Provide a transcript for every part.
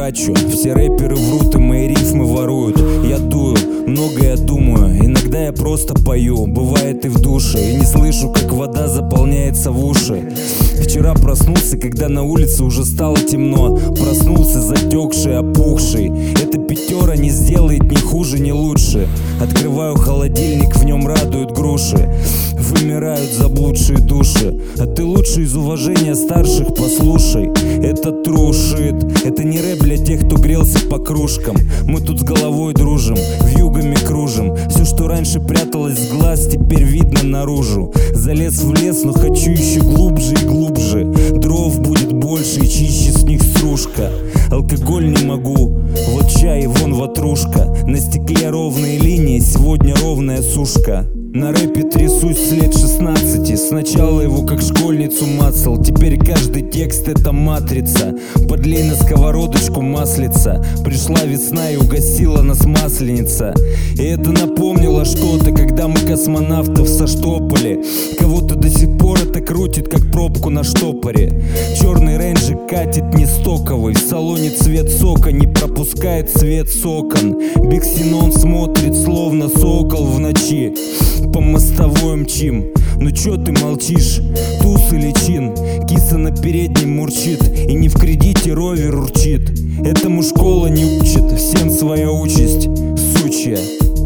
трачу. Все рэперы врут и мои рифмы воруют. Я дую, много я думаю, иногда я просто пою. Бывает и в душе, и не слышу, как вода заполняется в уши. Вчера проснулся, когда на улице уже стало темно. Проснулся затекший, опухший. Эта пятера не сделает ни хуже, ни лучше. Открываю холодильник, в нем радуют груши. Вымирают заблудшие души. А ты лучше из уважения старших послушай. Это true shit. Это не рэп для тех, кто грелся по кружкам. Мы тут с головой дружим, вьюгами кружим. Все, что раньше пряталось с глаз, теперь видно наружу. Залез в лес, но хочу еще глубже и глубже. Дров будет больше и чище с них стружка. Алкоголь не могу, вот чай и вон ватрушка. На стекле ровные линии, сегодня ровная сушка. На рэпе трясусь с лет 16. Сначала его как школьницу мацал. Теперь каждый текст это матрица. Подлей на сковородочку маслица. Пришла весна и угостила нас масленица. И это напомнило что-то, когда мы космонавтов соштопали. Кого-то до сих пор это крутит, как пробку на штопоре. Черный рейнджик катит не стоковый. В салоне цвет сока не пропускает свет с окон. Биксенон смотрит словно сокол в ночи. По мостовой мчим. Ну чё ты молчишь? Туз или чин? Киса на переднем мурчит. И не в кредите ровер урчит. Этому школа не учит. Всем своя участь, сучья.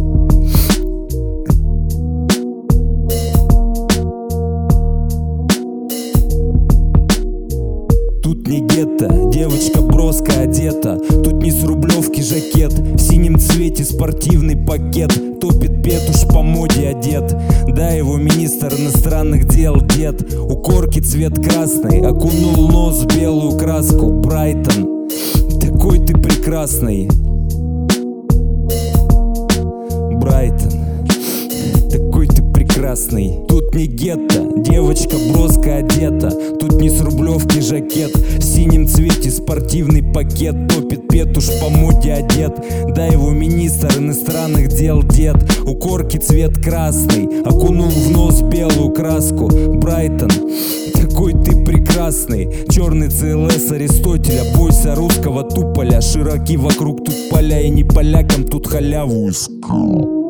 Тут не гетто, девочка броско одета. Тут не с Рублевки жакет, в синем цвете спортивный пакет. Топит петуш по моде одет. Да, его министр иностранных дел дед. У корки цвет красный, окунул нос в белую краску. Брайтон, такой ты прекрасный. Брайтон, такой ты прекрасный. Тут не гетто, девочка броско одета. Тут не с Рублевки жакет, в синем цвете спортивный пакет. Топит петуш по моде одет. Да, его министр иностранных дел дед. У корки цвет красный, окунул в нос белую краску. Брайтон, такой ты прекрасный. Черный ЦЛС Аристотеля, бойся русского туполя. Широки вокруг тут поля, и не полякам тут халяву искал.